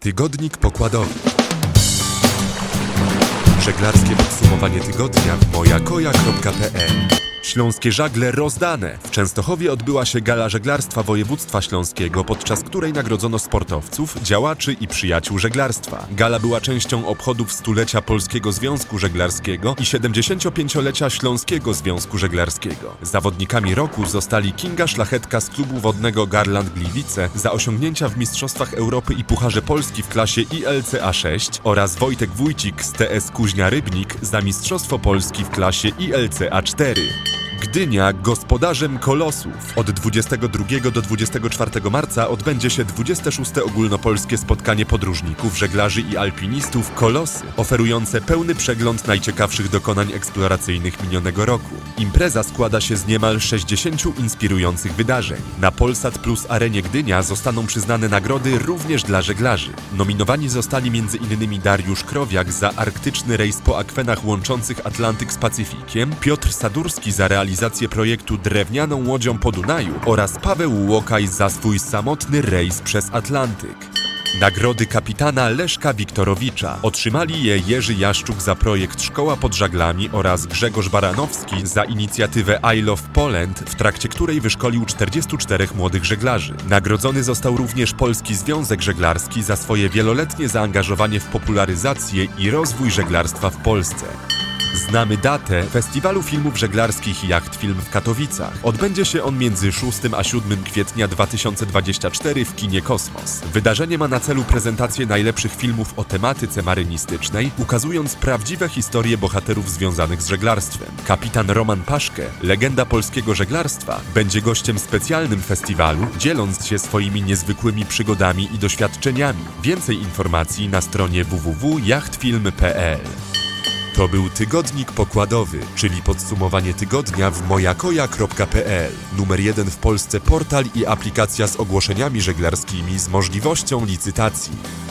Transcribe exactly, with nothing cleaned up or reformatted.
Tygodnik pokładowy. Żeglarskie podsumowanie tygodnia w mojakoja kropka pe el. Śląskie żagle rozdane. W Częstochowie odbyła się Gala Żeglarstwa Województwa Śląskiego, podczas której nagrodzono sportowców, działaczy i przyjaciół żeglarstwa. Gala była częścią obchodów stulecia Polskiego Związku Żeglarskiego i siedemdziesięciopięciolecia Śląskiego Związku Żeglarskiego. Zawodnikami roku zostali Kinga Szlachetka z klubu wodnego Garland Gliwice za osiągnięcia w Mistrzostwach Europy i Pucharze Polski w klasie I L C A sześć oraz Wojtek Wójcik z T S Kuźnia Rybnik za Mistrzostwo Polski w klasie I L C A cztery. Gdynia gospodarzem kolosów. Od dwudziestego drugiego do dwudziestego czwartego marca odbędzie się dwudzieste szóste ogólnopolskie spotkanie podróżników, żeglarzy i alpinistów Kolosy, oferujące pełny przegląd najciekawszych dokonań eksploracyjnych minionego roku. Impreza składa się z niemal sześćdziesięciu inspirujących wydarzeń. Na Polsat Plus Arenie Gdynia zostaną przyznane nagrody również dla żeglarzy. Nominowani zostali m in Dariusz Krowiak za arktyczny rejs po akwenach łączących Atlantyk z Pacyfikiem, Piotr Sadurski za realizację realizację projektu drewnianą łodzią po Dunaju oraz Paweł Łokaj za swój samotny rejs przez Atlantyk. Nagrody kapitana Leszka Wiktorowicza. Otrzymali je Jerzy Jaszczuk za projekt Szkoła pod żaglami oraz Grzegorz Baranowski za inicjatywę I Love Poland, w trakcie której wyszkolił czterdziestu czterech młodych żeglarzy. Nagrodzony został również Polski Związek Żeglarski za swoje wieloletnie zaangażowanie w popularyzację i rozwój żeglarstwa w Polsce. Znamy datę Festiwalu Filmów Żeglarskich Jacht Film w Katowicach. Odbędzie się on między szóstym a siódmym kwietnia dwa tysiące dwudziestego czwartego w kinie Kosmos. Wydarzenie ma na celu prezentację najlepszych filmów o tematyce marynistycznej, ukazując prawdziwe historie bohaterów związanych z żeglarstwem. Kapitan Roman Paszke, legenda polskiego żeglarstwa, będzie gościem specjalnym festiwalu, dzieląc się swoimi niezwykłymi przygodami i doświadczeniami. Więcej informacji na stronie w w w kropka jachtfilm kropka pe el. To był Tygodnik Pokładowy, czyli podsumowanie tygodnia w mojakoja kropka pe el. Numer jeden w Polsce portal i aplikacja z ogłoszeniami żeglarskimi z możliwością licytacji.